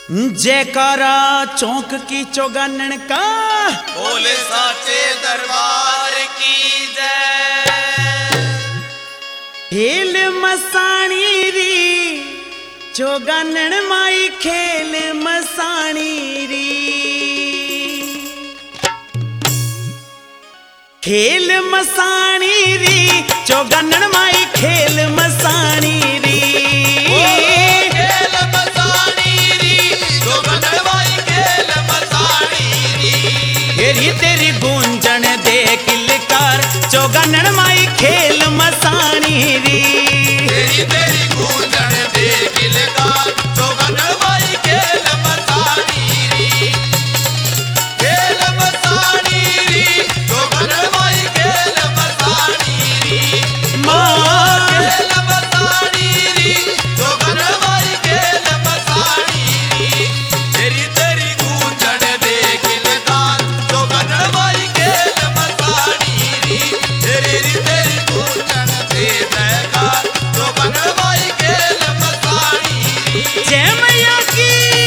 जयकारा चौक की चौगानन का, बोले साचे दरबार की जय। खेल मसाणी री चौगानन माई खेल मसाणी री, खेल मसाणी री चौगानन माई खेल मसाणी री। तेरी गूंजन दे किलकार चौगानन माई खेल मसाणी री, तेरी गूंजन दे किलकार चौगानन माई खेल मसाणी री, खेल मसाणी री चौगानन माई खेल मसाणी री, मां खेल मसाणी री चौगानन माई खेल मसाणी री। तेरी गूंजन दे किलकार चौगानन माई खेल मसाणी री, तेरी गूंजन दे जयकार चौगानन माई खेल मसाणी री। जय मैया की।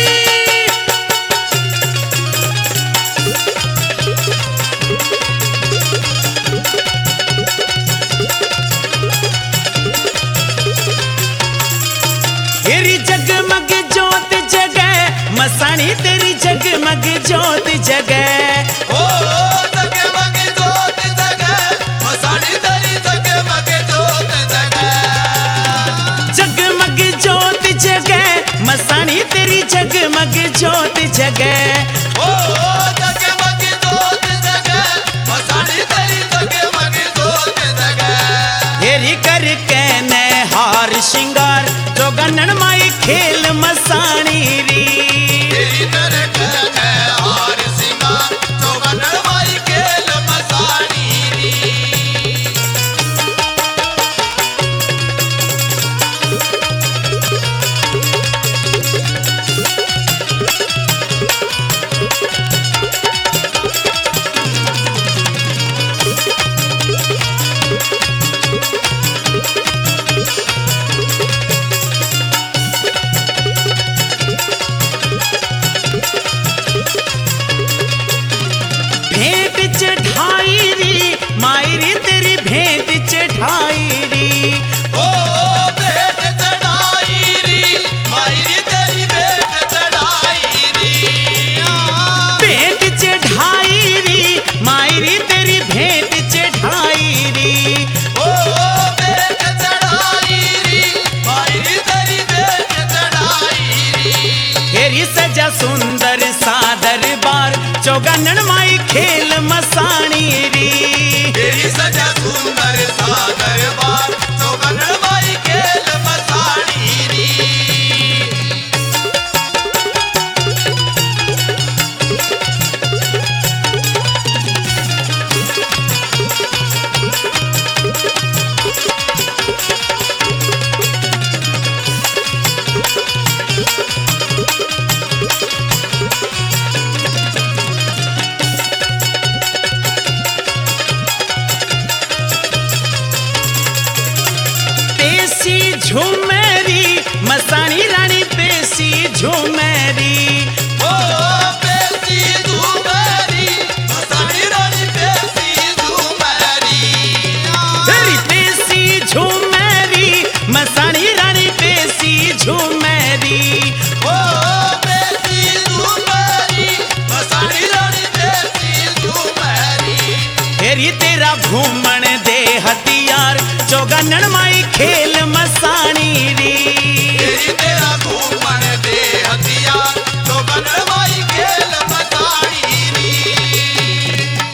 तेरी जगमग जोत जगह मसाणी, तेरी जगमग जोत जगह, ओ जगमग जोत जगह मसाणी तेरी जगमग जोत जगह, जगमग जोत जगह मसाणी तेरी जगमग जोत जगह। ओ जगमग जोत जगह मसाणी तेरी जगमग जोत जगह। तेरी करके ने हार श्रृंगार चौगानन माई खेल मसाणी री, तेरी नरक है हार सिंगार चौगानन माई खेल मसाणी री। भेंट चढ़ाई री माई री तेरी भेंट चढ़ाई री, ओ भेंट चढ़ाई री माई री तेरी भेंट चढ़ाई री। भेंट चढ़ाई री माई री तेरी भेंट चढ़ाई री। ओ भेंट चढ़ाई री माई री तेरी भेंट चढ़ाई री। तेरी सजा सुंदर सादर बार चौगानन माई खेल मसाणी री, तेरी सजा सुंदर सा दरबार चौगानन माई खेल मसाणी री। पेशी झूमेरी मसाणी रानी पेशी झूमेरी, ओ पेशी झूमेरी मसाणी रानी पेशी झूमेरी। तेरी पेशी झूमेरी मसाणी रानी पेशी झूमेरी। ओ पेशी झूमेरी मसाणी रानी पेशी झूमेरी। तेरी तेरा घूमन दे हथियार चौगानन माई खेल मसाणी री, तेरी तेरा घूमन दे हथियार चौगानन माई खेल मसाणी री।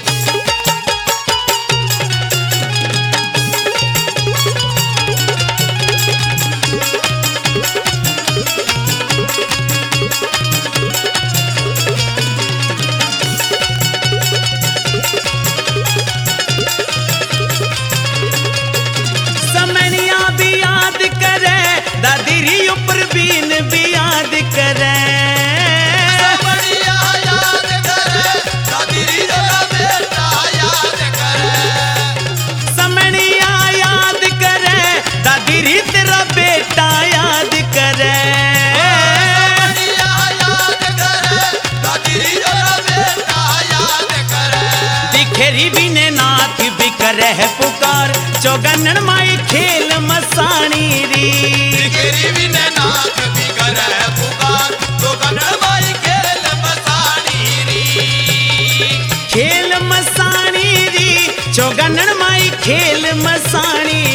समनिया भी याद करे दादी री ऊपर बीन भी याद करे, बढ़िया याद करे दादी री जरा बेटा याद करे। समनिया याद करे दादी री तेरा बेटा याद करे। बढ़िया याद पुकार चौगन्नन माई खेल मसाणी री। केरी विने नाथ भी करे पुकार चौगन्नन माई खेल मसाणी री। खेल मसाणी री चौगन्नन माई खेल मसाणी